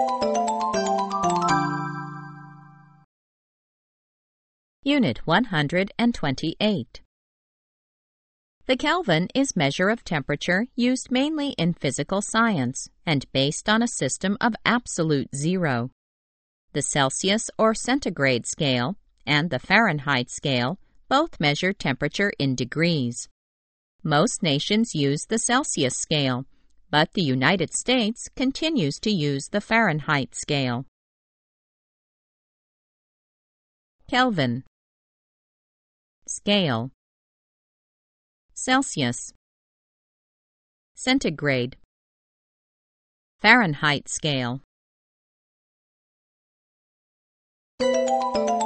Unit 128. The Kelvin is measure of temperature used mainly in physical science and based on a system of absolute zero. The Celsius or centigrade scale and the Fahrenheit scale both measure temperature in degrees. Most nations use the Celsius scale, but the United States continues to use the Fahrenheit scale. Kelvin. Scale. Celsius. Centigrade. Fahrenheit scale.